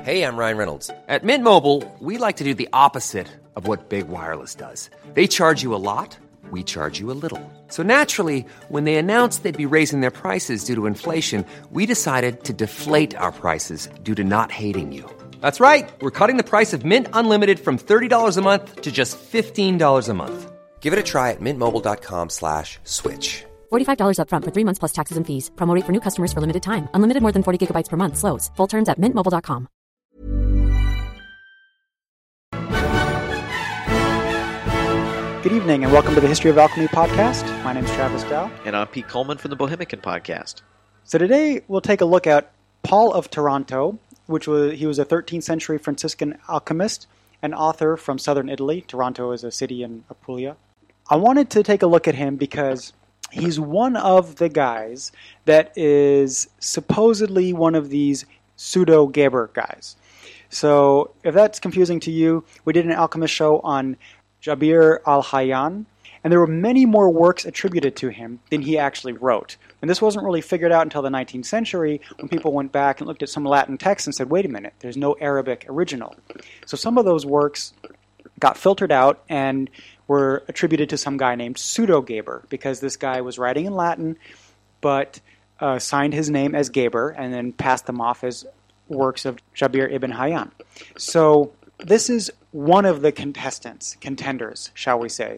Hey, I'm Ryan Reynolds. At Mint Mobile, we like to do the opposite of what Big Wireless does. They charge you a lot, we charge you a little. So naturally, when they announced they'd be raising their prices due to inflation, we decided to deflate our prices due to not hating you. That's right. We're cutting the price of Mint Unlimited from $30 a month to just $15 a month. Give it a try at mintmobile.com/switch. $45 up front for 3 months plus taxes and fees. Promo rate for new customers for limited time. Unlimited more than 40 gigabytes per month. Slows full terms at mintmobile.com. Good evening and welcome to the History of Alchemy podcast. My name is Travis Dow. And I'm Pete Coleman from the Bohemican podcast. So today we'll take a look at Paul of Taranto, he was a 13th century Franciscan alchemist and author from southern Italy. Taranto is a city in Apulia. I wanted to take a look at him because he's one of the guys that is supposedly one of these pseudo-Geber guys. So if that's confusing to you, we did an alchemist show on Jabir al-Hayyan, and there were many more works attributed to him than he actually wrote. And this wasn't really figured out until the 19th century when people went back and looked at some Latin texts and said, wait a minute, there's no Arabic original. So some of those works got filtered out and were attributed to some guy named Pseudo-Geber, because this guy was writing in Latin but signed his name as Geber and then passed them off as works of Jabir ibn Hayyan. So this is one of the contenders, shall we say.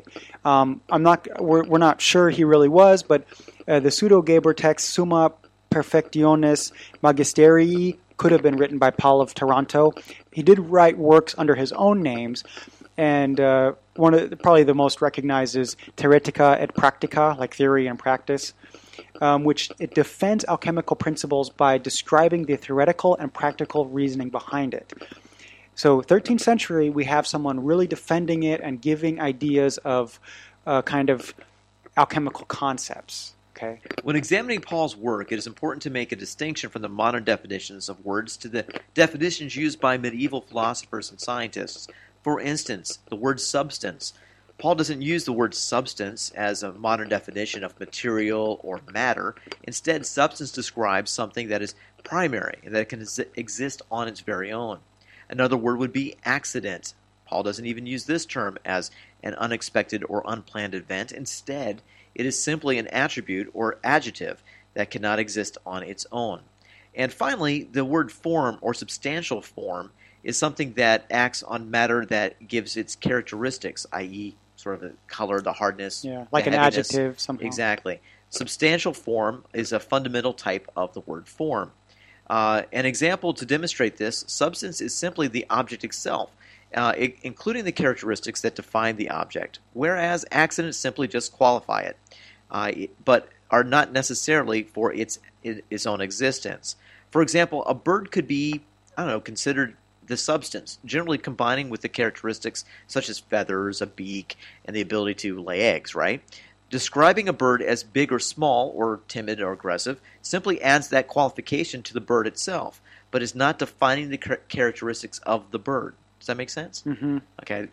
We're not sure he really was, but the Pseudo-Geber text Summa Perfectionis Magisterii could have been written by Paul of Taranto. He did write works under his own names, and probably the most recognized is Theoretica et Practica, like theory and practice, which it defends alchemical principles by describing the theoretical and practical reasoning behind it. So 13th century, we have someone really defending it and giving ideas of kind of alchemical concepts. Okay. When examining Paul's work, it is important to make a distinction from the modern definitions of words to the definitions used by medieval philosophers and scientists. For instance, the word substance. Paul doesn't use the word substance as a modern definition of material or matter. Instead, substance describes something that is primary and that can exist on its very own. Another word would be accident. Paul doesn't even use this term as an unexpected or unplanned event. Instead, it is simply an attribute or adjective that cannot exist on its own. And finally, the word form or substantial form is something that acts on matter that gives its characteristics, i.e. sort of the color, the hardness, like the an heaviness. adjective somehow. Exactly. Substantial form is a fundamental type of the word form. An example to demonstrate this, substance is simply the object itself, including the characteristics that define the object, whereas accidents simply just qualify it, but are not necessarily for its own existence. For example, a bird could be, considered the substance, generally combining with the characteristics such as feathers, a beak, and the ability to lay eggs, right? Describing a bird as big or small, or timid or aggressive, simply adds that qualification to the bird itself, but is not defining the characteristics of the bird. Does that make sense? Mm-hmm. Okay.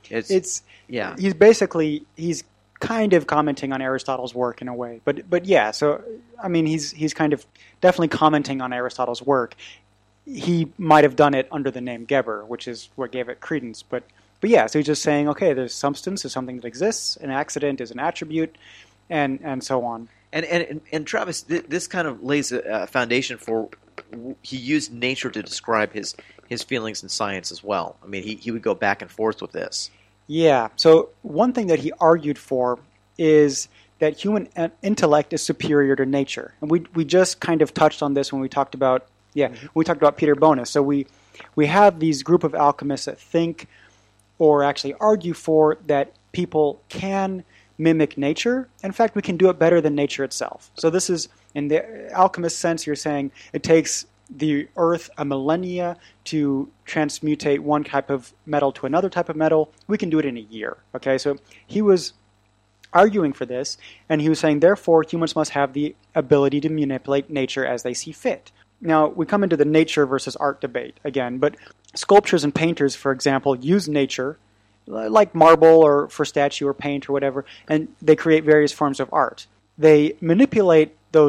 He's kind of commenting on Aristotle's work in a way, but yeah. So I mean, he's kind of definitely commenting on Aristotle's work. He might have done it under the name Geber, which is what gave it credence, but yeah. So he's just saying, okay, there's substance is something that exists, an accident is an attribute, and so on. And Travis, this kind of lays a foundation for. He used nature to describe his feelings in science as well. I mean, he would go back and forth with this. Yeah. So one thing that he argued for is that human intellect is superior to nature, and we just kind of touched on this when we talked about we talked about Peter Bonis. So we have these group of alchemists that think or actually argue for that people can mimic nature. In fact, we can do it better than nature itself. So this is, in the alchemist sense, you're saying it takes the earth a millennia to transmutate one type of metal to another type of metal. We can do it in a year. Okay, so he was arguing for this, and he was saying, therefore, humans must have the ability to manipulate nature as they see fit. Now, we come into the nature versus art debate again, but sculptors and painters, for example, use nature, like marble or for statue or paint or whatever, and they create various forms of art. They manipulate those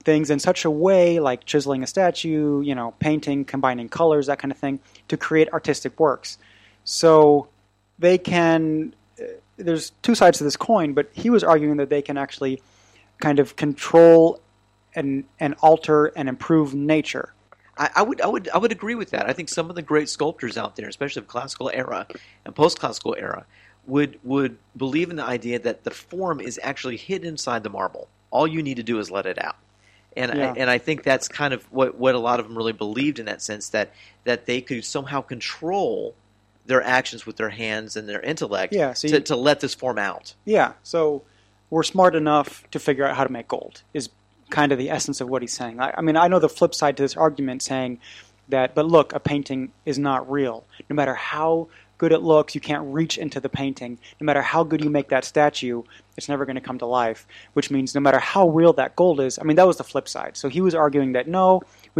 things in such a way, like chiseling a statue, painting, combining colors, that kind of thing, to create artistic works. So they can, there's two sides to this coin, but he was arguing that they can actually kind of control and alter and improve nature. I would agree with that. I think some of the great sculptors out there, especially of classical era and post-classical era, would believe in the idea that the form is actually hidden inside the marble. All you need to do is let it out. And I think that's kind of what a lot of them really believed in that sense, that they could somehow control their actions with their hands and their intellect to let this form out. Yeah, so we're smart enough to figure out how to make gold is kind of the essence of what he's saying. I mean, I know the flip side to this argument saying that, but look, a painting is not real. No matter how good it looks, you can't reach into the painting. No matter how good you make that statue, it's never going to come to life, which means no matter how real that gold is, I mean, that was the flip side. So he was arguing that, no, he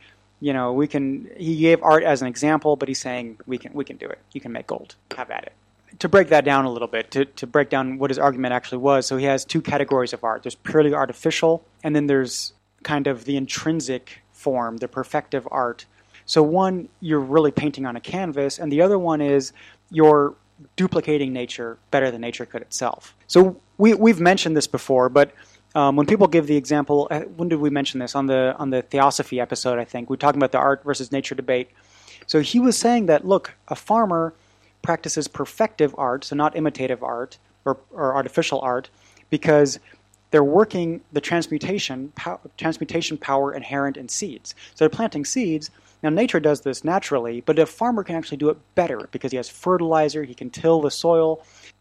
gave art as an example, but he's saying we can do it. You can make gold. Have at it. To break that down a little bit, to break down what his argument actually was, so he has two categories of art. There's purely artificial, and then there's kind of the intrinsic form, the perfective art. So one, you're really painting on a canvas, and the other one is you're duplicating nature better than nature could itself. So we've mentioned this before, but when people give the example, when did we mention this? On the Theosophy episode, I think. We're talking about the art versus nature debate. So he was saying that, look, a farmer practices perfective art, so not imitative art or artificial art, because they're working the transmutation power inherent in seeds. So they're planting seeds. Now, nature does this naturally, but a farmer can actually do it better because he has fertilizer, he can till the soil.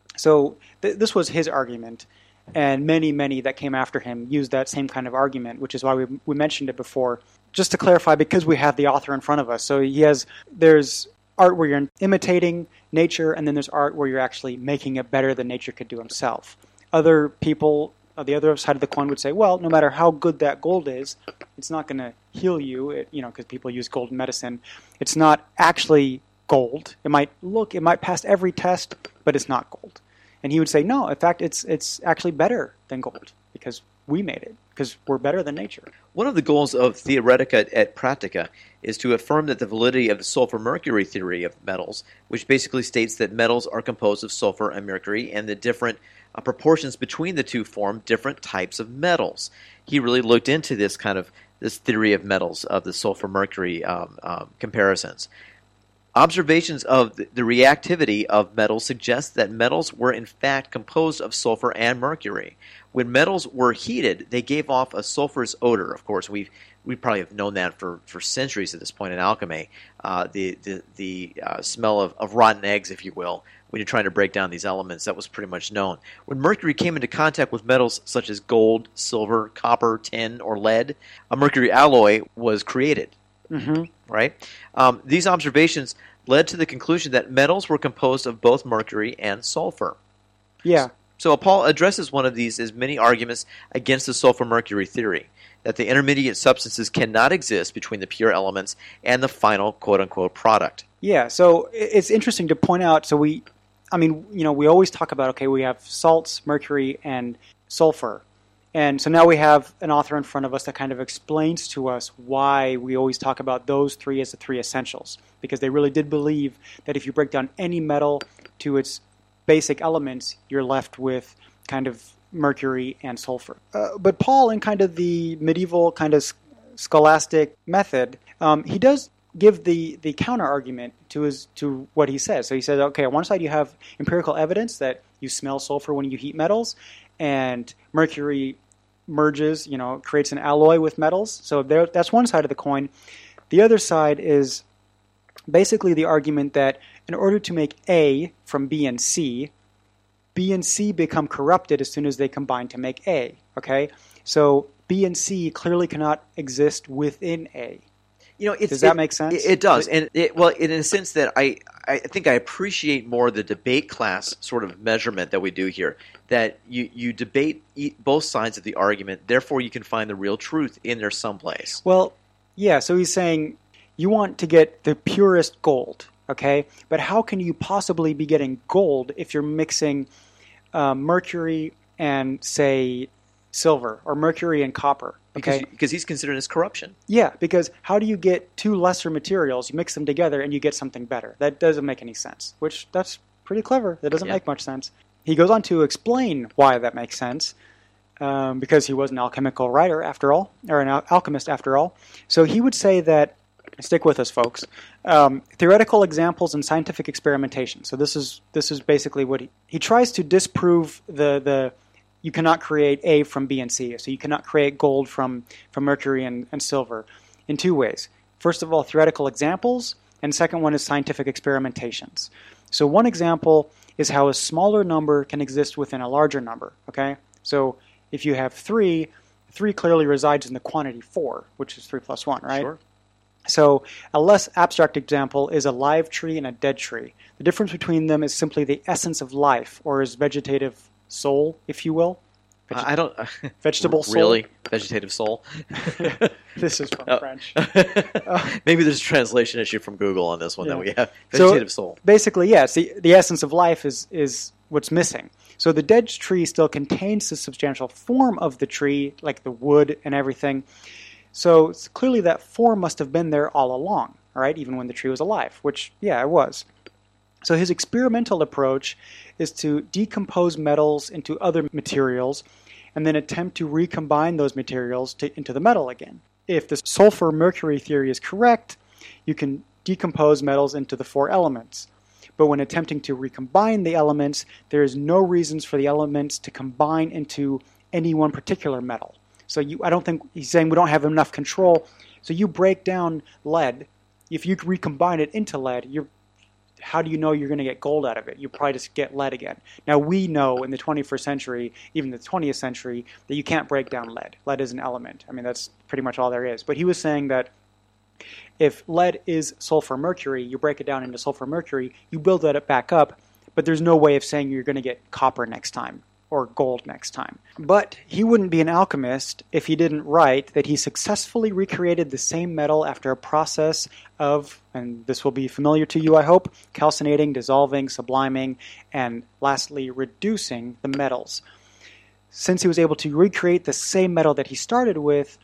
So this was his argument, and many that came after him used that same kind of argument, which is why we mentioned it before. Just to clarify, because we have the author in front of us, so there's art where you're imitating nature, and then there's art where you're actually making it better than nature could do himself. Other people, the other side of the coin, would say, well, no matter how good that gold is, it's not going to heal you, because people use gold in medicine. It's not actually gold. It might pass every test, but it's not gold. And he would say, no, in fact, it's actually better than gold because we made it, because we're better than nature. One of the goals of Theoretica et Practica is to affirm that the validity of the sulfur-mercury theory of metals, which basically states that metals are composed of sulfur and mercury, and the different proportions between the two form different types of metals. He really looked into this theory of metals, of the sulfur-mercury comparisons. Observations of the reactivity of metals suggest that metals were in fact composed of sulfur and mercury. When metals were heated, they gave off a sulfurous odor. Of course, we probably have known that for centuries at this point in alchemy. The smell of rotten eggs, if you will, when you're trying to break down these elements, that was pretty much known. When mercury came into contact with metals such as gold, silver, copper, tin, or lead, a mercury alloy was created. Mm-hmm. Right? These observations led to the conclusion that metals were composed of both mercury and sulfur. Yeah. So Paul addresses one of these as many arguments against the sulfur-mercury theory, that the intermediate substances cannot exist between the pure elements and the final quote-unquote product. Yeah, so it's interesting to point out, so we always talk about, okay, we have salts, mercury, and sulfur. And so now we have an author in front of us that kind of explains to us why we always talk about those three as the three essentials. Because they really did believe that if you break down any metal to its basic elements, you're left with kind of mercury and sulfur. But Paul, in kind of the medieval kind of scholastic method, he does give the counter argument to what he says. So he says, okay, on one side you have empirical evidence that you smell sulfur when you heat metals, and mercury merges, creates an alloy with metals. So that's one side of the coin. The other side is basically the argument that in order to make A from B and C become corrupted as soon as they combine to make A. Okay? So B and C clearly cannot exist within A. Does that make sense? It does. And in a sense that I think I appreciate more the debate class sort of measurement that we do here, that you debate both sides of the argument, therefore you can find the real truth in there someplace. Well, yeah, so he's saying you want to get the purest gold, okay? But how can you possibly be getting gold if you're mixing mercury and, say, silver, or mercury and copper? Okay? Because he's considering this corruption. Yeah, because how do you get two lesser materials, you mix them together, and you get something better? That doesn't make any sense, which that's pretty clever. That doesn't make much sense. He goes on to explain why that makes sense, because he was an alchemical writer after all, or an alchemist after all. So he would say that, stick with us, folks, theoretical examples and scientific experimentation. So this is basically what he tries to disprove the you cannot create A from B and C. So you cannot create gold from mercury and silver in two ways. First of all, theoretical examples, and second one is scientific experimentations. So one example is how a smaller number can exist within a larger number. Okay, so if you have 3 clearly resides in the quantity 4, which is 3 plus 1, right? Sure. So a less abstract example is a live tree and a dead tree. The difference between them is simply the essence of life, or his vegetative soul, if you will. I don't... Vegetable soul? Really? Vegetative soul? This is from French. Maybe there's a translation issue from Google on this one that we have. Vegetative soul. Basically, yes, the essence of life is what's missing. So the dead tree still contains the substantial form of the tree, like the wood and everything. So it's clearly that form must have been there all along, right? Even when the tree was alive, which, yeah, it was. So his experimental approach is to decompose metals into other materials and then attempt to recombine those materials into the metal again. If the sulfur-mercury theory is correct, you can decompose metals into the 4 elements. But when attempting to recombine the elements, there is no reasons for the elements to combine into any one particular metal. So I don't think he's saying we don't have enough control. So you break down lead. If you recombine it into lead, how do you know you're going to get gold out of it? You probably just get lead again. Now we know in the 21st century, even the 20th century, that you can't break down lead. Lead is an element. I mean, that's pretty much all there is. But he was saying that if lead is sulfur mercury, you break it down into sulfur mercury, you build that back up, but there's no way of saying you're going to get copper next time or gold next time. But he wouldn't be an alchemist if he didn't write that he successfully recreated the same metal after a process of, and this will be familiar to you, I hope, calcinating, dissolving, subliming, and lastly, reducing the metals. Since he was able to recreate the same metal that he started with,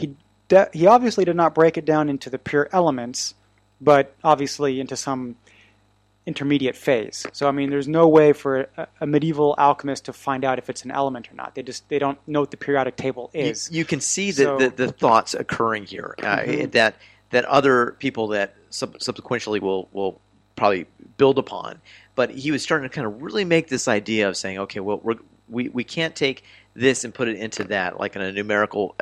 he obviously did not break it down into the pure elements, but obviously into some intermediate phase. So, I mean, there's no way for a medieval alchemist to find out if it's an element or not. They don't know what the periodic table is. You can see the thoughts occurring here, that other people that subsequently will probably build upon. But he was starting to kind of really make this idea of saying, okay, well, we can't take this and put it into that, like in a numerical,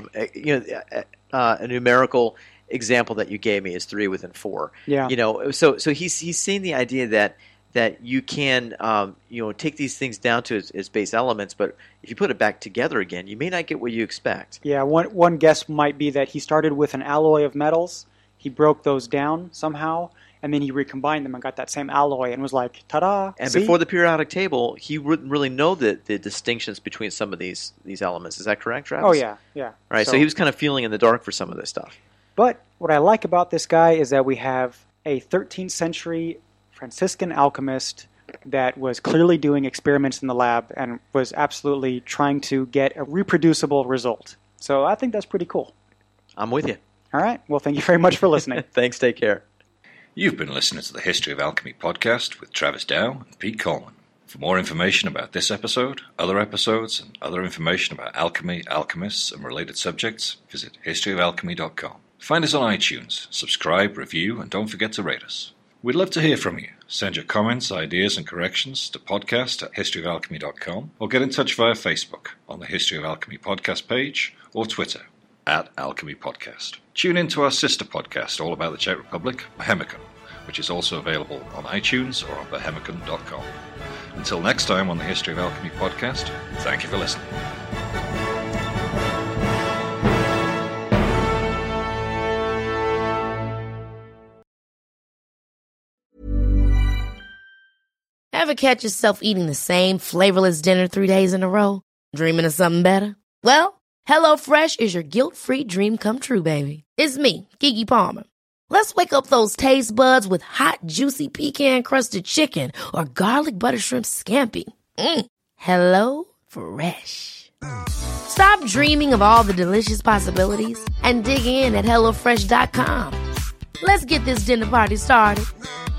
a numerical example that you gave me is 3 within 4. Yeah. So he's seen the idea that you can take these things down to its base elements, but if you put it back together again, you may not get what you expect. Yeah. One guess might be that he started with an alloy of metals, he broke those down somehow, and then he recombined them and got that same alloy and was like, ta-da! And see? Before the periodic table, he wouldn't really know the distinctions between some of these elements. Is that correct, Travis? Oh, yeah. Right, so he was kind of feeling in the dark for some of this stuff. But what I like about this guy is that we have a 13th century Franciscan alchemist that was clearly doing experiments in the lab and was absolutely trying to get a reproducible result. So I think that's pretty cool. I'm with you. All right. Well, thank you very much for listening. Thanks. Take care. You've been listening to the History of Alchemy podcast with Travis Dow and Pete Coleman. For more information about this episode, other episodes, and other information about alchemy, alchemists, and related subjects, visit historyofalchemy.com. Find us on iTunes, subscribe, review, and don't forget to rate us. We'd love to hear from you. Send your comments, ideas, and corrections to podcast@historyofalchemy.com or get in touch via Facebook on the History of Alchemy podcast page or Twitter @Alchemy Podcast. Tune in to our sister podcast all about the Czech Republic, Bohemicon, which is also available on iTunes or on bohemicon.com. Until next time on the History of Alchemy podcast, thank you for listening. Ever catch yourself eating the same flavorless dinner 3 days in a row? Dreaming of something better? Well, HelloFresh is your guilt-free dream come true, baby. It's me, Keke Palmer. Let's wake up those taste buds with hot, juicy pecan-crusted chicken or garlic butter shrimp scampi. Hello Fresh. Stop dreaming of all the delicious possibilities and dig in at HelloFresh.com. Let's get this dinner party started.